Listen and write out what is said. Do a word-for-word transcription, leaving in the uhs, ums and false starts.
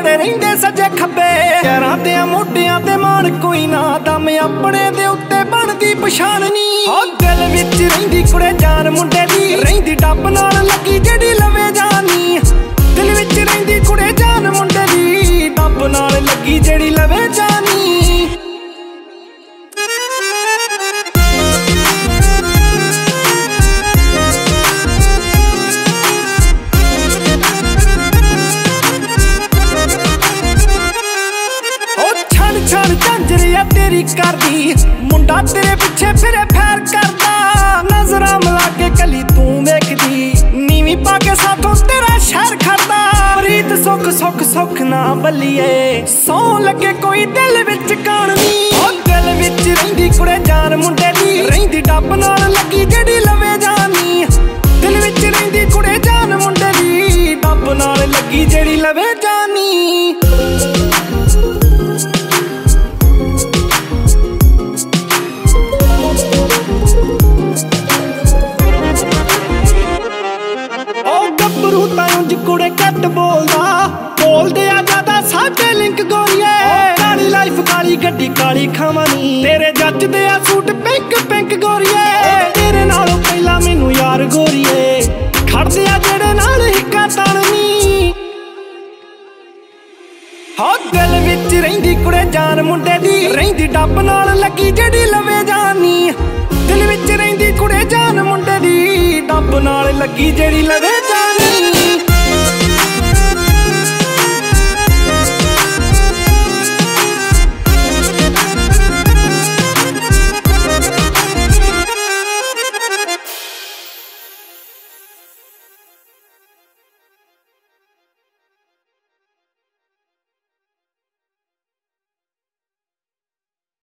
ਜਿਹੜੇ ਰਹਿੰਦੇ ਸੱਜੇ ਖੱਬੇ। ਯਾਰਾਂ ਤੇ ਮੋਢਿਆਂ ਤੇ ਮਾਣ ਕੋਈ ਨਾ, ਦਮ ਆਪਣੇ ਦੇ ਉੱਤੇ ਬਣਦੀ ਪਛਾਣ ਨੀ। ਹੋ ਦਿਲ ਵਿੱਚ ਰਹਿੰਦੀ ਕੁੜੇ ਜਾਨ ਮੁੰਡੇ ਦੀ, ਰਹਿੰਦੀ ਡੱਬ ਨਾਲ ਲੱਗੀ ਜਿਹੜੀ ਲਵੇ ਜਾਨੀ। ਦਿਲ ਵਿੱਚ ਰਹਿੰਦੀ ਕੁੜੇ ਜਾਨ ਮੁੰਡੇ ਦੀ, ਡੱਬ ਨਾਲ ਲੱਗੀ ਜਿਹੜੀ ਲਵੇ ਜਾਨੀ। ਛੜ ਝਾਂਜਰੀਆ ਤੇਰੀ ਕਰਦੀ, ਮੁੰਡਾ ਤੇਰੇ ਪਿੱਛੇ ਫਿਰੇ ਫੈਰ ਕਰਦਾ। ਨਜ਼ਰਾਂ ਮਿਲਾ ਕੇ ਕਲੀ ਤੂੰ ਵੇਖਦੀ, ਨੀਵੀਂ ਪਾ ਕੇ ਸਾਥੋਂ ਤੇਰਾ ਸ਼ਹਿਰ ਖੜਦਾ। ਪ੍ਰੀਤ ਸੁੱਖ ਸੁੱਖ ਸੁੱਖ ਨਾ ਬੱਲੀਏ, ਸੌ ਲੱਗੇ ਕੋਈ ਦਿਲ ਵਿੱਚ ਕਾਣ ਨੀ। ਉਹ ਦਿਲ ਵਿੱਚ ਰਹਿੰਦੀ ਕੁੜੇ ਜਾਨ ਮੁੰਡੇ ਦੀ, ਰਹਿੰਦੀ ਡੱਬ ਨਾਲ ਲੱਗੀ ਜਿਹੜੀ ਲਵੇ ਜਾਨੀ। ਦਿਲ ਵਿੱਚ ਰਹਿੰਦੀ ਕੁੜੇ ਜਾਨ ਮੁੰਡੇ ਦੀ, ਡੱਬ ਨਾਲ ਲੱਗੀ ਜਿਹੜੀ ਲਵੇ ਜਾਨੀ। ਗੱਭਰੂ ਤਾਂ ਉਂਝ ਕੁੜੇ ਘੱਟ ਬੋਲਦਾ, ਬੋਲਦੇ ਆ ਜ਼ਿਆਦਾ ਸਾਡੇ ਲਿੰਕ ਗੋਰੀਏ। ਕਾਲੀ ਲਾਈਫ ਕਾਲੀ ਗੱਡੀ ਕਾਲੀ ਖਾਵਾਂ ਨੀ, ਤੇਰੇ ਜੱਚਦੇ ਆ ਸੂਟ ਪਿੰਕ ਪਿੰਕ ਗੋਰੀਏ। ਤੇਰੇ ਨਾਲੋਂ ਪਹਿਲਾਂ ਮੈਨੂੰ ਯਾਰ ਗੋਰੀਏ, ਖੜਦੇ ਆ ਜਿਹੜੇ ਨਾਲ ਹਿੱਕਾ ਤਣਨੀ। ਹੋ ਦਿਲ ਵਿੱਚ ਰਹਿੰਦੀ ਕੁੜੇ ਜਾਨ ਮੁੰਡੇ ਦੀ, ਰਹਿੰਦੀ ਡੱਬ ਨਾਲ ਲੱਗੀ ਜਿਹੜੀ ਲਵੇ ਜਾਨੀ। ਦਿਲ ਵਿੱਚ ਰਹਿੰਦੀ ਕੁੜੇ ਜਾਨ ਮੁੰਡੇ ਦੀ, ਡੱਬ ਨਾਲ ਲੱਗੀ ਜਿਹੜੀ ਲਵੇ ਜਾਨੀ।